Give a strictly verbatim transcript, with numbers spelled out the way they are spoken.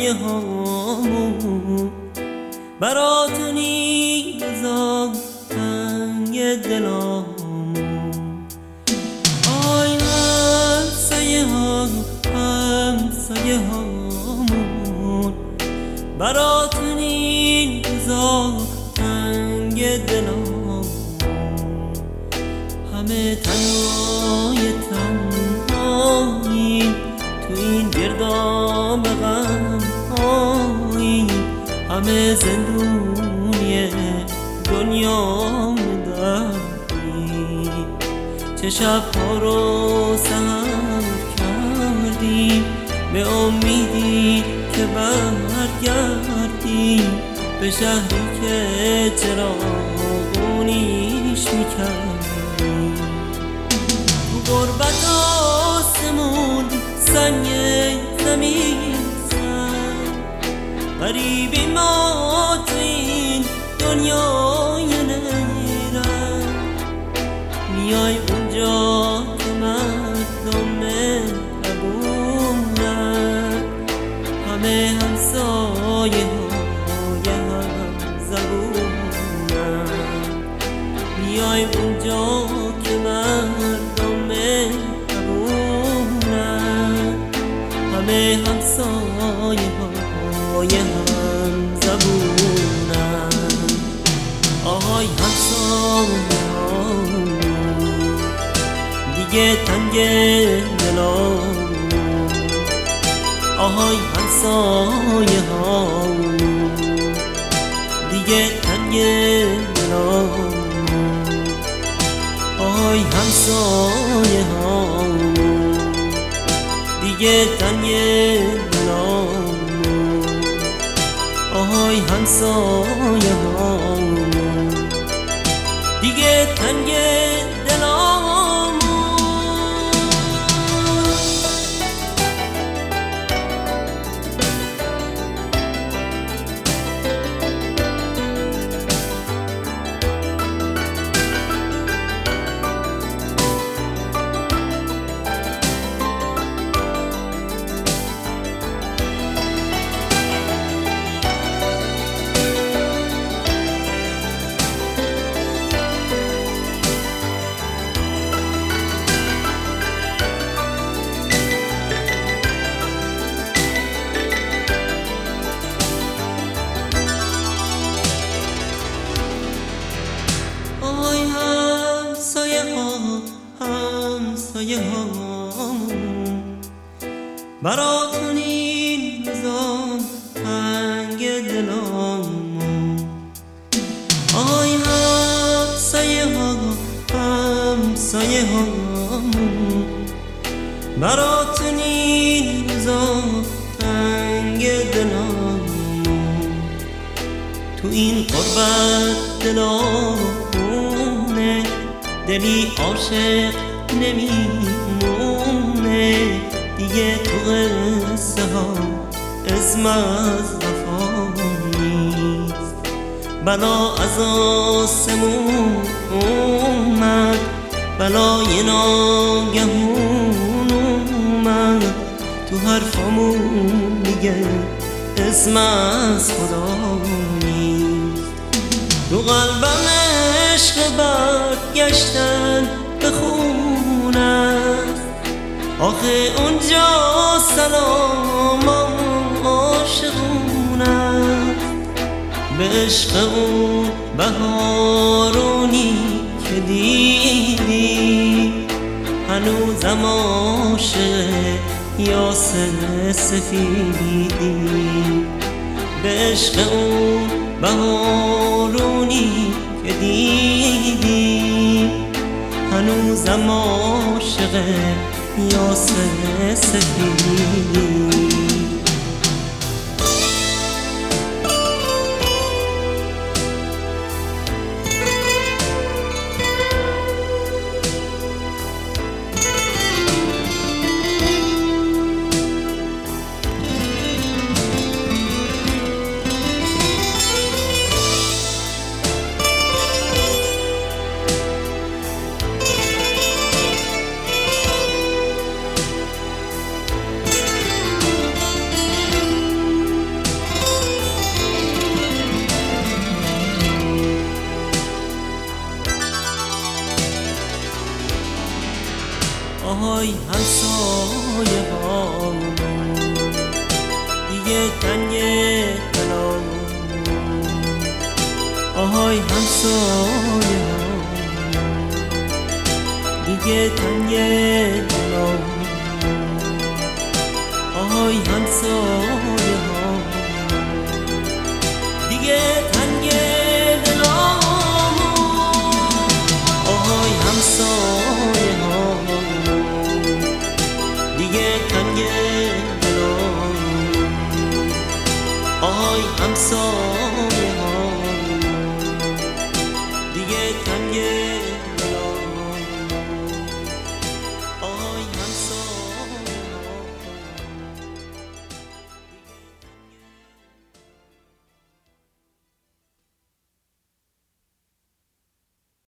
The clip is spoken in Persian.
همسایه هامون براتون میذارم تنگ دلامون. آی همسایه ها همسایه هامون براتون میذارم تنگ دلامون. همه تنهای تنهاییم تو این گردام غم هاییم، همه زندونی دنیا داریم. چه شبها رو سهر کردیم به امیدی که برگردیم به شهری که چراغونیش میکردیم. تو غربت آسمون سنگ زمین سر غریبی ما تو این دنیای نیرم. میای اونجا که مردم مهربونن، همه همسایه های هم زبونن. میای اونجا که مردم مهربونن، همه همسایه های هم زبونن. آهای همسایه هامون دیگه تنگ دلامون. آهای همسایه هامون دیگه تنگ دلامون. آهای همسایه هامون دیگه تنگ دلامون. آهای همسایه هامون دیگه تنگ دلامون. همسایه هامون براتون این روزا تنگ دلامون. آی همسایه ها همسایه هامون براتون این روزا تنگ دلامون. تو این غربت دلامونه دلی عاشق نمیمونه دیگه. تو قصه ها اسم از وفا نیست. بلا از آسمون اومد، بلای ناگهون اومد. تو حرفامون میگه اسم از خدا نیست. تو قلبم عشق برگشتن به خون است. آخه اونجا سلام عاشقون است. به عشق اون بهارونی که دیدی هنوزم عاشق یاسر سفیدی. به عشق اون بهارونی که دیدی هنوزم عاشق یاسر سفیدی. آهای همسایه ها دیگه تنگ دلم، آهای همسایه ها دیگه تنگ دلم، آهای همسایه ها دیگه تنگ دلم، آهای همسایه ها دیگه تنگ دلم، آهای همسایه ها دیگه تنگ